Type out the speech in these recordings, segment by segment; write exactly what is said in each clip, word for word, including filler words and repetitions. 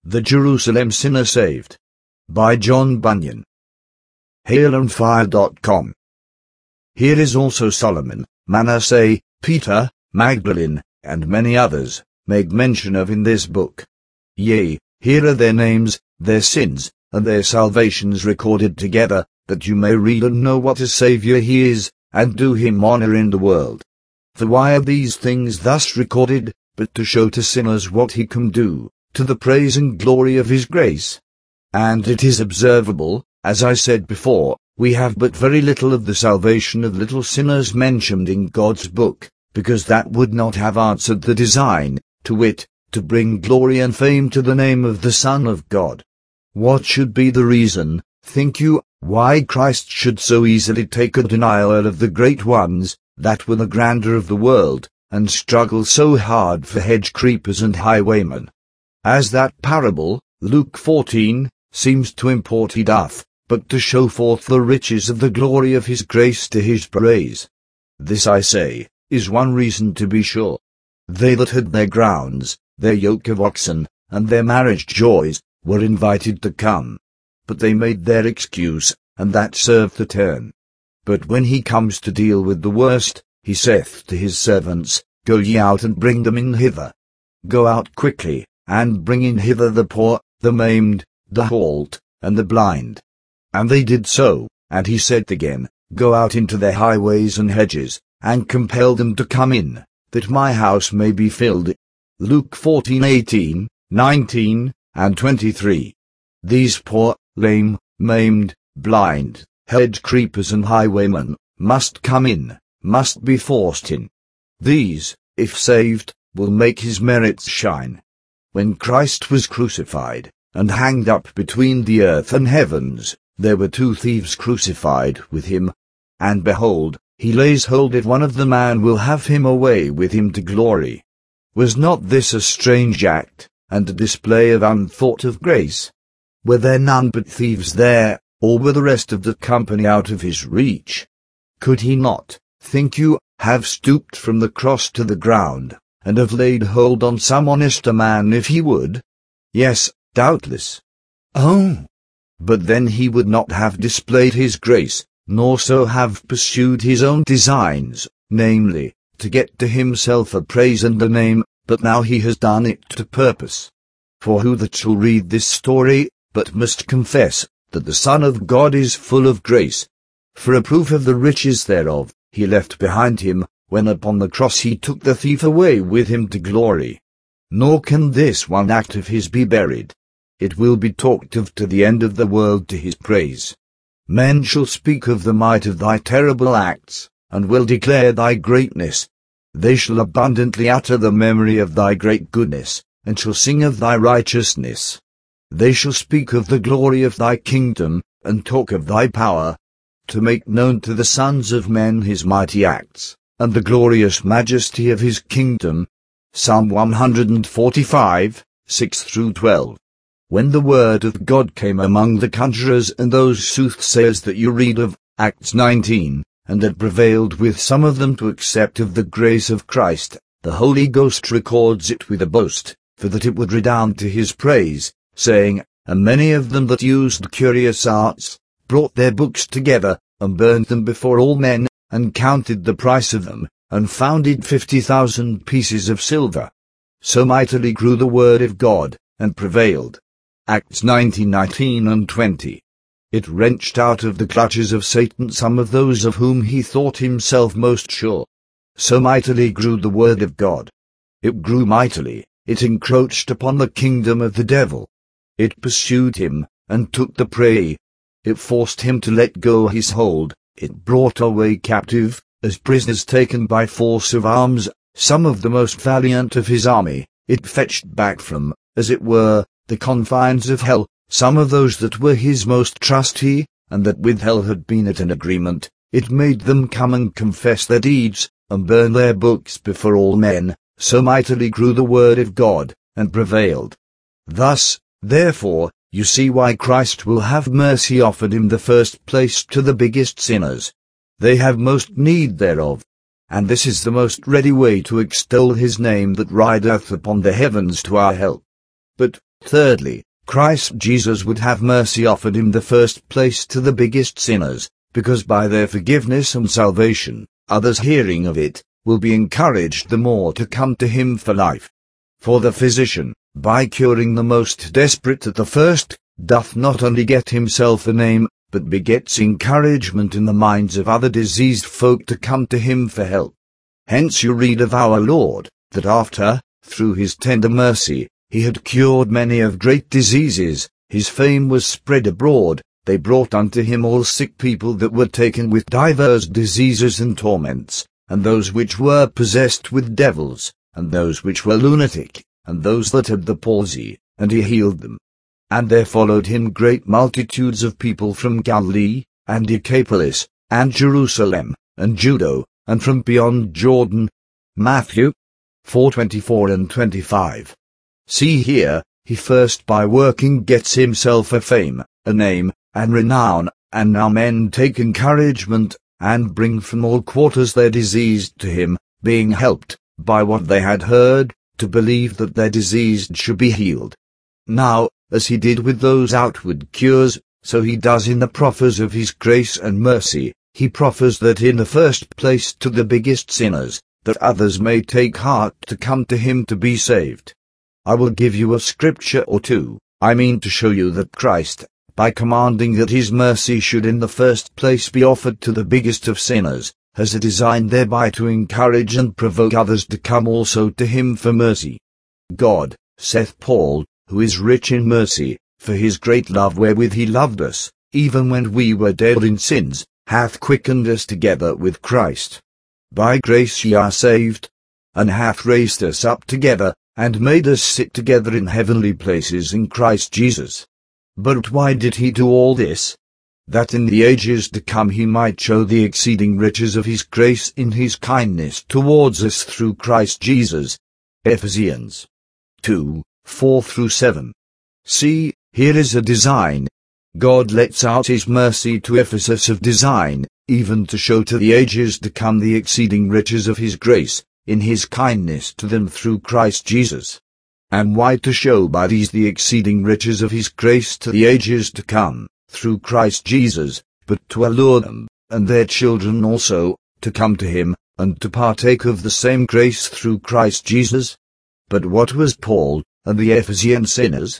The Jerusalem Sinner Saved. By John Bunyan. Hail on Fire dot com. Here is also Solomon, Manasseh, Peter, Magdalene, and many others, made mention of in this book. Yea, here are their names, their sins, and their salvations recorded together, that you may read and know what a Saviour he is, and do him honour in the world. For why are these things thus recorded, but to show to sinners what he can do, to the praise and glory of his grace? And it is observable, as I said before, we have but very little of the salvation of little sinners mentioned in God's book, because that would not have answered the design, to wit, to bring glory and fame to the name of the Son of God. What should be the reason, think you, why Christ should so easily take a denial of the great ones, that were the grandeur of the world, and struggle so hard for hedge-creepers and highwaymen? As that parable, Luke fourteen, seems to import he doth, but to show forth the riches of the glory of his grace to his praise. This, I say, is one reason to be sure. They that had their grounds, their yoke of oxen, and their marriage joys, were invited to come. But they made their excuse, and that served the turn. But when he comes to deal with the worst, he saith to his servants, Go ye out and bring them in hither. Go out quickly, and bring in hither the poor, the maimed, the halt, and the blind. And they did so, and he said again, Go out into their highways and hedges, and compel them to come in, that my house may be filled. Luke fourteen eighteen, nineteen, and twenty-three. These poor, lame, maimed, blind, hedge-creepers and highwaymen, must come in, must be forced in. These, if saved, will make his merits shine. When Christ was crucified, and hanged up between the earth and heavens, there were two thieves crucified with him. And behold, he lays hold of one of them and will have him away with him to glory. Was not this a strange act, and a display of unthought of grace? Were there none but thieves there, or were the rest of the company out of his reach? Could he not, think you, have stooped from the cross to the ground, and have laid hold on some honester man if he would? Yes, doubtless. Oh! But then he would not have displayed his grace, nor so have pursued his own designs, namely, to get to himself a praise and a name, but now he has done it to purpose. For who that shall read this story, but must confess, that the Son of God is full of grace? For a proof of the riches thereof, he left behind him, when upon the cross he took the thief away with him to glory. Nor can this one act of his be buried. It will be talked of to the end of the world to his praise. Men shall speak of the might of thy terrible acts, and will declare thy greatness. They shall abundantly utter the memory of thy great goodness, and shall sing of thy righteousness. They shall speak of the glory of thy kingdom, and talk of thy power, to make known to the sons of men his mighty acts, and the glorious majesty of his kingdom. Psalm one forty-five, six through twelve. When the word of God came among the conjurers and those soothsayers that you read of, Acts nineteen, and had prevailed with some of them to accept of the grace of Christ, the Holy Ghost records it with a boast, for that it would redound to his praise, saying, And many of them that used curious arts, brought their books together, and burned them before all men, and counted the price of them, and found it fifty thousand pieces of silver. So mightily grew the word of God, and prevailed. Acts nineteen, nineteen and twenty. It wrenched out of the clutches of Satan some of those of whom he thought himself most sure. So mightily grew the word of God. It grew mightily, it encroached upon the kingdom of the devil. It pursued him, and took the prey. It forced him to let go his hold. It brought away captive, as prisoners taken by force of arms, some of the most valiant of his army. It fetched back from, as it were, the confines of hell, some of those that were his most trusty, and that with hell had been at an agreement. It made them come and confess their deeds, and burn their books before all men. So mightily grew the word of God, and prevailed. Thus, therefore, you see why Christ will have mercy offered in the first place to the biggest sinners. They have most need thereof. And this is the most ready way to extol his name that rideth upon the heavens to our help. But, Thirdly, Christ Jesus would have mercy offered in the first place to the biggest sinners, because by their forgiveness and salvation, others hearing of it, will be encouraged the more to come to him for life. For the physician, by curing the most desperate at the first, doth not only get himself a name, but begets encouragement in the minds of other diseased folk to come to him for help. Hence you read of our Lord, that after, through his tender mercy, he had cured many of great diseases, his fame was spread abroad, they brought unto him all sick people that were taken with divers diseases and torments, and those which were possessed with devils, and those which were lunatic, and those that had the palsy, and he healed them. And there followed him great multitudes of people from Galilee, and Decapolis, and Jerusalem, and Judah, and from beyond Jordan. Matthew four twenty-four and twenty-five. See here, he first by working gets himself a fame, a name, and renown, and now men take encouragement, and bring from all quarters their diseased to him, being helped, by what they had heard, to believe that their diseased should be healed. Now, as he did with those outward cures, so he does in the proffers of his grace and mercy. He proffers that in the first place to the biggest sinners, that others may take heart to come to him to be saved. I will give you a scripture or two. I mean to show you that Christ, by commanding that his mercy should in the first place be offered to the biggest of sinners, has a design thereby to encourage and provoke others to come also to him for mercy. God, saith Paul, who is rich in mercy, for his great love wherewith he loved us, even when we were dead in sins, hath quickened us together with Christ. By grace ye are saved, and hath raised us up together, and made us sit together in heavenly places in Christ Jesus. But why did he do all this? That in the ages to come he might show the exceeding riches of his grace in his kindness towards us through Christ Jesus. Ephesians two, four through seven. See, here is a design. God lets out his mercy to Ephesus of design, even to show to the ages to come the exceeding riches of his grace, in his kindness to them through Christ Jesus. And why to show by these the exceeding riches of his grace to the ages to come, through Christ Jesus, but to allure them, and their children also, to come to him, and to partake of the same grace through Christ Jesus? But what was Paul, and the Ephesian sinners?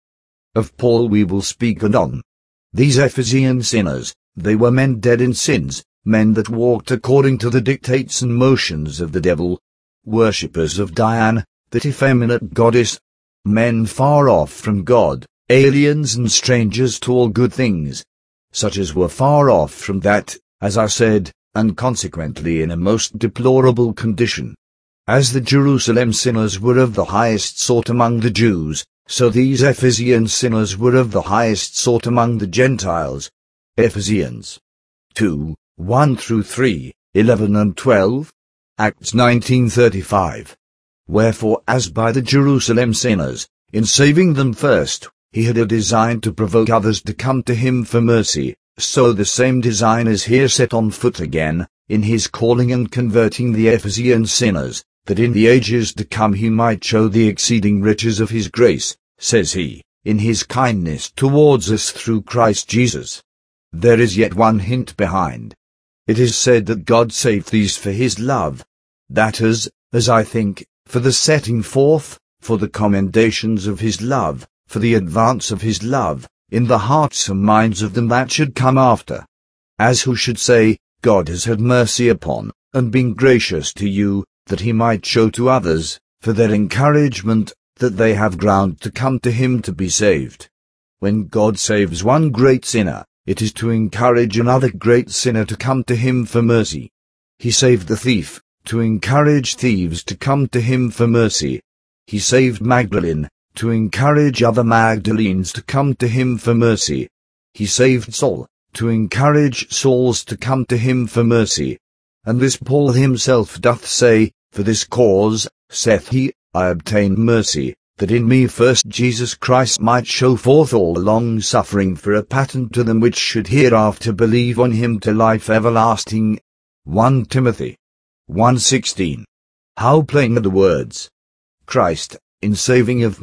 Of Paul we will speak anon. These Ephesian sinners, they were men dead in sins, men that walked according to the dictates and motions of the devil, worshippers of Diana, that effeminate goddess, men far off from God, aliens and strangers to all good things, such as were far off from that, as I said, and consequently in a most deplorable condition. As the Jerusalem sinners were of the highest sort among the Jews, so these Ephesian sinners were of the highest sort among the Gentiles. Ephesians two, one through three, eleven and twelve. Acts nineteen thirty-five. Wherefore as by the Jerusalem sinners, in saving them first, he had a design to provoke others to come to him for mercy, so the same design is here set on foot again, in his calling and converting the Ephesian sinners, that in the ages to come he might show the exceeding riches of his grace, says he, in his kindness towards us through Christ Jesus. There is yet one hint behind. It is said that God saved these for his love. That is, as I think, for the setting forth, for the commendations of his love, for the advance of his love, in the hearts and minds of them that should come after. As who should say, God has had mercy upon, and been gracious to you, that he might show to others, for their encouragement, that they have ground to come to him to be saved. When God saves one great sinner, it is to encourage another great sinner to come to him for mercy. He saved the thief, to encourage thieves to come to him for mercy. He saved Magdalene, to encourage other Magdalenes to come to him for mercy. He saved Saul, to encourage Sauls to come to him for mercy. And this Paul himself doth say, For this cause, saith he, I obtained mercy, that in me first Jesus Christ might show forth all long-suffering for a pattern to them which should hereafter believe on him to life everlasting. First Timothy one sixteen. How plain are the words! Christ, in saving of me,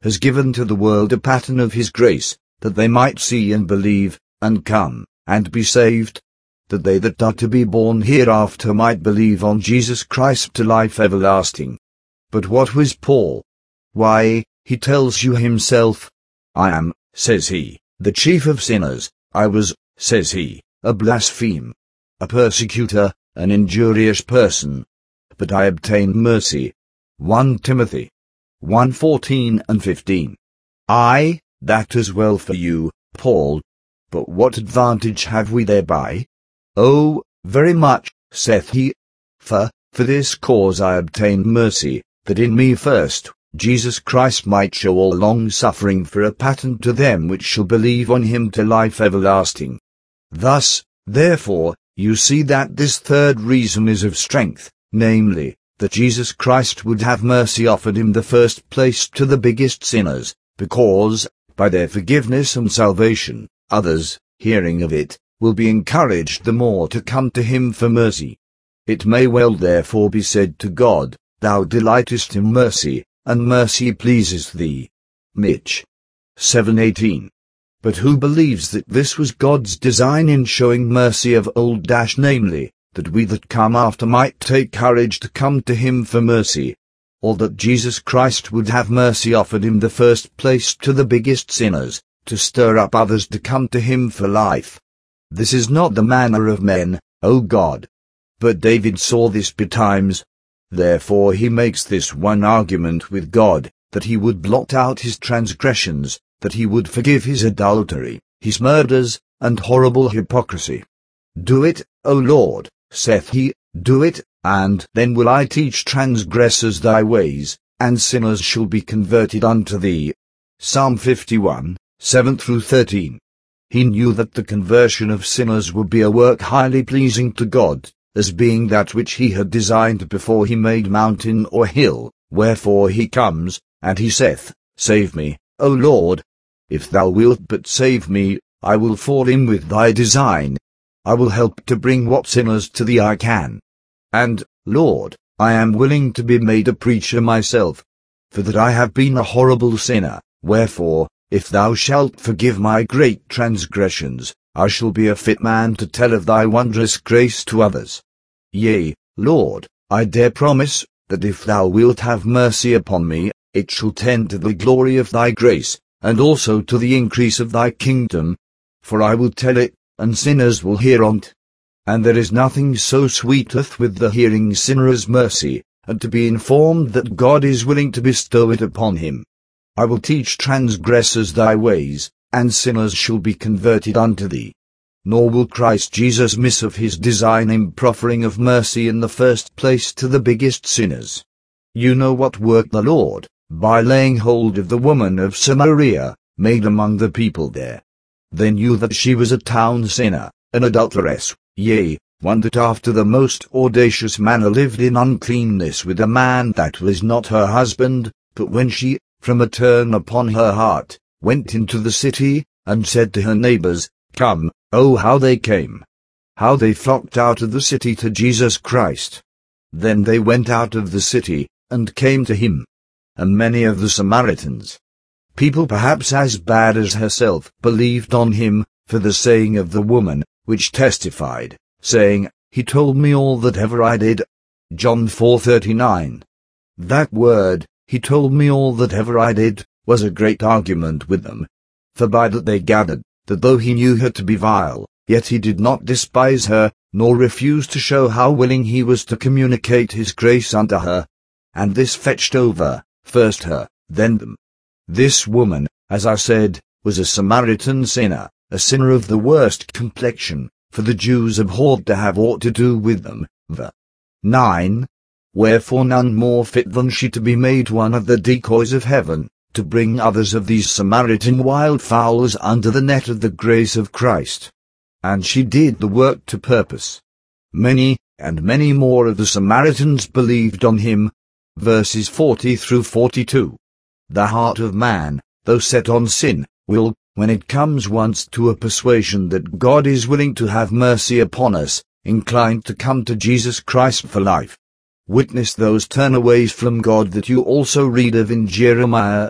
has given to the world a pattern of his grace, that they might see and believe, and come, and be saved, that they that are to be born hereafter might believe on Jesus Christ to life everlasting. But what was Paul? Why, he tells you himself, I am, says he, the chief of sinners, I was, says he, a blasphemer, a persecutor, an injurious person. But I obtained mercy. First Timothy one fourteen and fifteen. Aye, that is well for you, Paul. But what advantage have we thereby? Oh, very much, saith he. For, for this cause I obtained mercy, that in me first, Jesus Christ might show all long-suffering for a pattern to them which shall believe on him to life everlasting. Thus, therefore, you see that this third reason is of strength, namely, that Jesus Christ would have mercy offered in the first place to the biggest sinners, because, by their forgiveness and salvation, others, hearing of it, will be encouraged the more to come to him for mercy. It may well therefore be said to God, Thou delightest in mercy, and mercy pleases thee. Mitch. seven eighteen. But who believes that this was God's design in showing mercy of old dash namely, that we that come after might take courage to come to him for mercy, or that Jesus Christ would have mercy offered in the first place to the biggest sinners, to stir up others to come to him for life? This is not the manner of men, O God. But David saw this betimes. Therefore he makes this one argument with God, that he would blot out his transgressions, that he would forgive his adultery, his murders, and horrible hypocrisy. Do it, O Lord, saith he, do it, and then will I teach transgressors thy ways, and sinners shall be converted unto thee. Psalm fifty-one, seven through thirteen. He knew that the conversion of sinners would be a work highly pleasing to God, as being that which he had designed before he made mountain or hill, wherefore he comes, and he saith, Save me, O Lord. If thou wilt but save me, I will fall in with thy design. I will help to bring what sinners to thee I can. And, Lord, I am willing to be made a preacher myself, for that I have been a horrible sinner, wherefore, if thou shalt forgive my great transgressions, I shall be a fit man to tell of thy wondrous grace to others. Yea, Lord, I dare promise, that if thou wilt have mercy upon me, it shall tend to the glory of thy grace, and also to the increase of thy kingdom. For I will tell it, and sinners will hear on't. And there is nothing so sweeteth with the hearing sinner as mercy, and to be informed that God is willing to bestow it upon him. I will teach transgressors thy ways, and sinners shall be converted unto thee. Nor will Christ Jesus miss of his design in proffering of mercy in the first place to the biggest sinners. You know what work the Lord, by laying hold of the woman of Samaria, made among the people there. They knew that she was a town sinner, an adulteress, yea, one that after the most audacious manner lived in uncleanness with a man that was not her husband, but when she, from a turn upon her heart, went into the city, and said to her neighbors, Come, oh how they came! How they flocked out of the city to Jesus Christ! Then they went out of the city, and came to him. And many of the Samaritans, people perhaps as bad as herself, believed on him, for the saying of the woman, which testified, saying, He told me all that ever I did. John four thirty-nine. That word, he told me all that ever I did, was a great argument with them. For by that they gathered, that though he knew her to be vile, yet he did not despise her, nor refuse to show how willing he was to communicate his grace unto her. And this fetched over, first her, then them. This woman, as I said, was a Samaritan sinner, a sinner of the worst complexion, for the Jews abhorred to have aught to do with them. Ver. nine. Wherefore none more fit than she to be made one of the decoys of heaven, to bring others of these Samaritan wildfowls under the net of the grace of Christ. And she did the work to purpose. Many, and many more of the Samaritans believed on him. Verses forty through forty-two. The heart of man, though set on sin, will, when it comes once to a persuasion that God is willing to have mercy upon us, incline to come to Jesus Christ for life. Witness those turnaways from God that you also read of in Jeremiah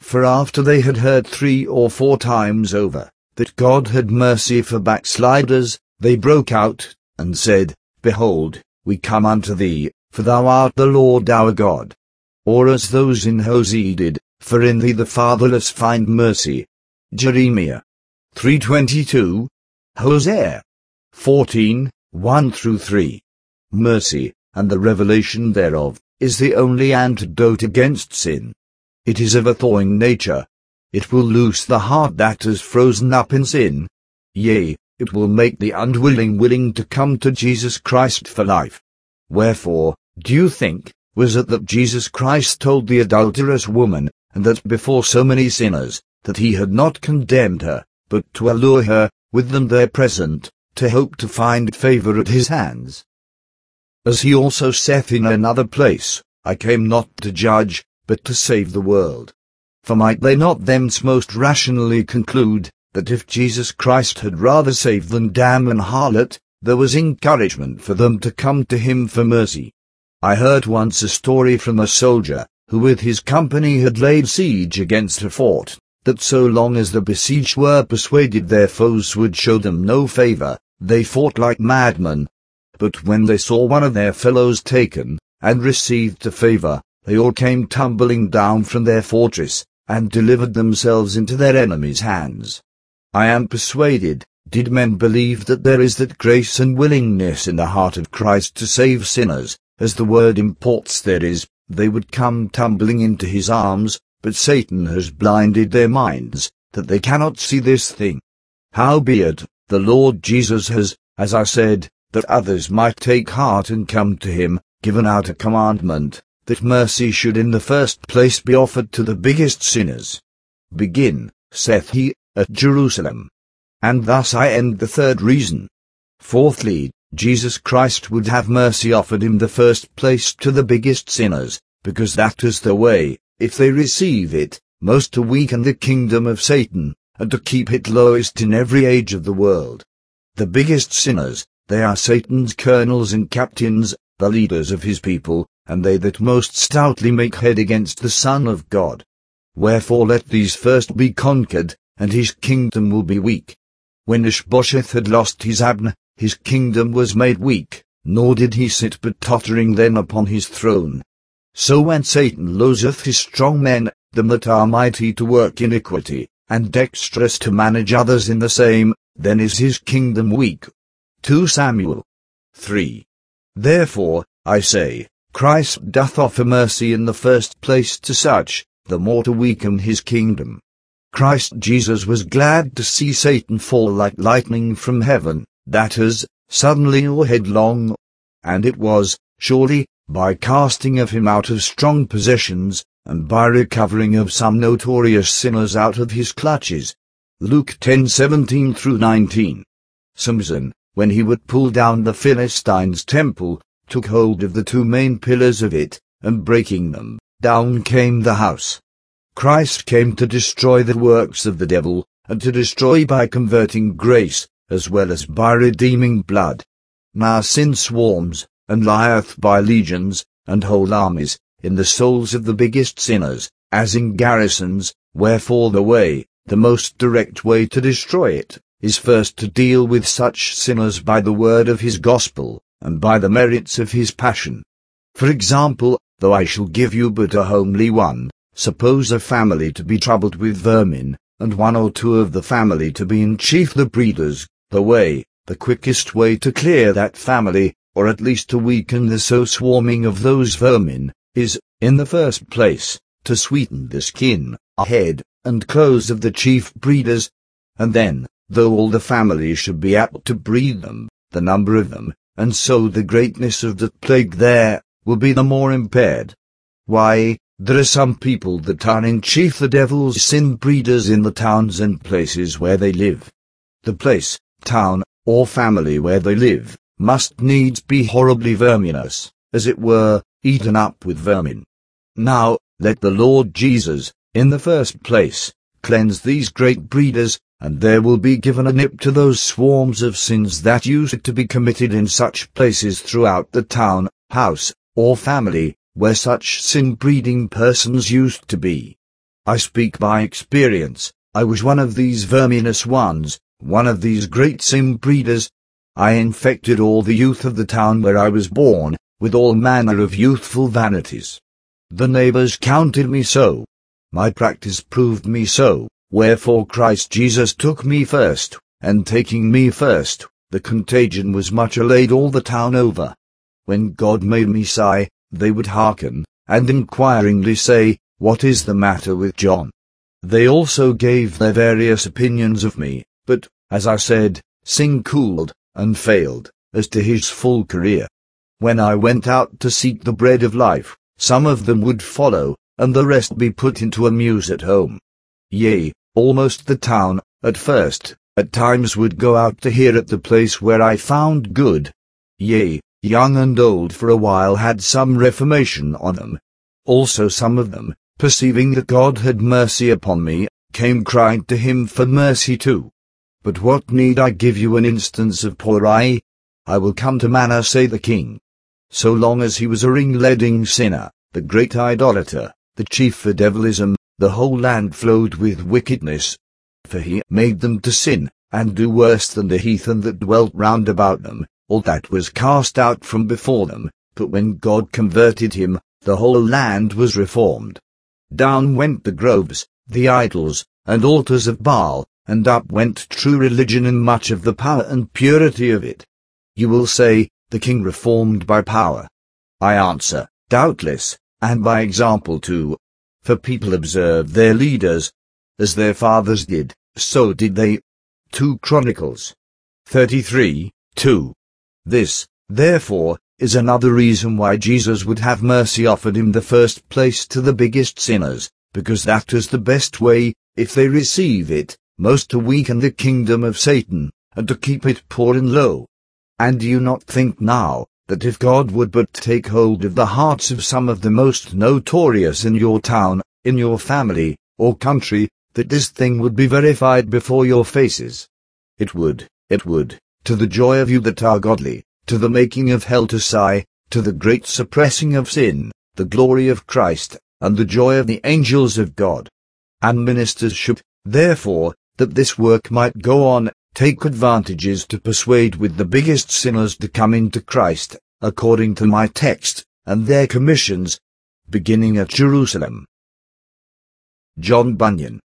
For after they had heard three or four times over that God had mercy for backsliders, they broke out, and said, Behold, we come unto thee, for thou art the Lord our God. Or as those in Hosea did, for in thee the fatherless find mercy. Jeremiah three twenty-two, Hosea fourteen, one through three. Mercy, and the revelation thereof, is the only antidote against sin. It is of a thawing nature. It will loose the heart that is frozen up in sin. Yea, it will make the unwilling willing to come to Jesus Christ for life. Wherefore, do you think, was it that Jesus Christ told the adulterous woman, and that before so many sinners, that he had not condemned her, but to allure her, with them there present, to hope to find favour at his hands? As he also saith in another place, I came not to judge, but to save the world. For might they not thence most rationally conclude, that if Jesus Christ had rather saved than damn an harlot, there was encouragement for them to come to him for mercy? I heard once a story from a soldier, who with his company had laid siege against a fort, that so long as the besieged were persuaded their foes would show them no favour, they fought like madmen. But when they saw one of their fellows taken, and received the favour, they all came tumbling down from their fortress, and delivered themselves into their enemies' hands. I am persuaded, did men believe that there is that grace and willingness in the heart of Christ to save sinners, as the word imports there is, they would come tumbling into his arms, but Satan has blinded their minds, that they cannot see this thing. Howbeit, the Lord Jesus has, as I said, that others might take heart and come to him, given out a commandment, that mercy should in the first place be offered to the biggest sinners. Begin, saith he, at Jerusalem. And thus I end the third reason. Fourthly, Jesus Christ would have mercy offered in the first place to the biggest sinners, because that is the way, if they receive it, most to weaken the kingdom of Satan, and to keep it lowest in every age of the world. The biggest sinners, they are Satan's colonels and captains, the leaders of his people, and they that most stoutly make head against the Son of God. Wherefore let these first be conquered, and his kingdom will be weak. When Ishbosheth had lost his Abner, his kingdom was made weak, nor did he sit but tottering then upon his throne. So when Satan loseth his strong men, them that are mighty to work iniquity, and dexterous to manage others in the same, then is his kingdom weak. Second Samuel three. Therefore, I say, Christ doth offer mercy in the first place to such, the more to weaken his kingdom. Christ Jesus was glad to see Satan fall like lightning from heaven, that is, suddenly or headlong. And it was, surely, by casting of him out of strong possessions, and by recovering of some notorious sinners out of his clutches. Luke ten seventeen through nineteen. Samson, when he would pull down the Philistines' temple, took hold of the two main pillars of it, and breaking them, down came the house. Christ came to destroy the works of the devil, and to destroy by converting grace, as well as by redeeming blood. Now sin swarms, and lieth by legions, and whole armies, in the souls of the biggest sinners, as in garrisons, wherefore the way, the most direct way to destroy it, is first to deal with such sinners by the word of his gospel, and by the merits of his passion. For example, though I shall give you but a homely one, suppose a family to be troubled with vermin, and one or two of the family to be in chief the breeders, the way, the quickest way to clear that family, or at least to weaken the so swarming of those vermin, is, in the first place, to sweeten the skin, head, and clothes of the chief breeders, and then, though all the family should be apt to breed them, the number of them, and so the greatness of the plague there, will be the more impaired. Why, there are some people that are in chief the devil's sin breeders in the towns and places where they live. The place, town, or family where they live, must needs be horribly verminous, as it were, eaten up with vermin. Now, let the Lord Jesus, in the first place, cleanse these great breeders, and there will be given a nip to those swarms of sins that used to be committed in such places throughout the town, house, or family, where such sin-breeding persons used to be. I speak by experience. I was one of these verminous ones, one of these great sin breeders. I infected all the youth of the town where I was born, with all manner of youthful vanities. The neighbors counted me so. My practice proved me so, wherefore Christ Jesus took me first, and taking me first, the contagion was much allayed all the town over. When God made me sigh, they would hearken, and inquiringly say, What is the matter with John? They also gave their various opinions of me, but, as I said, Sing cooled, and failed, as to his full career. When I went out to seek the bread of life, some of them would follow, and the rest be put into a muse at home. Yea, almost the town, at first, at times would go out to hear at the place where I found good. Yea, young and old for a while had some reformation on them. Also some of them, perceiving that God had mercy upon me, came crying to him for mercy too. But what need I give you an instance of poor I? I will come to Manasseh the king. So long as he was a ring-leading sinner, the great idolater, the chief for devilism, the whole land flowed with wickedness. For he made them to sin, and do worse than the heathen that dwelt round about them. All that was cast out from before them, but when God converted him, the whole land was reformed. Down went the groves, the idols, and altars of Baal, and up went true religion and much of the power and purity of it. You will say, the king reformed by power. I answer, doubtless, and by example too. For people observe their leaders. As their fathers did, so did they. Two Chronicles thirty-three, two. This, therefore, is another reason why Jesus would have mercy offered in the first place to the biggest sinners, because that is the best way, if they receive it, most to weaken the kingdom of Satan, and to keep it poor and low. And do you not think now, that if God would but take hold of the hearts of some of the most notorious in your town, in your family, or country, that this thing would be verified before your faces? It would, it would, to the joy of you that are godly, to the making of hell to sigh, to the great suppressing of sin, the glory of Christ, and the joy of the angels of God. And ministers should, therefore, that this work might go on, take advantages to persuade with the biggest sinners to come into Christ, according to my text, and their commissions, beginning at Jerusalem. John Bunyan.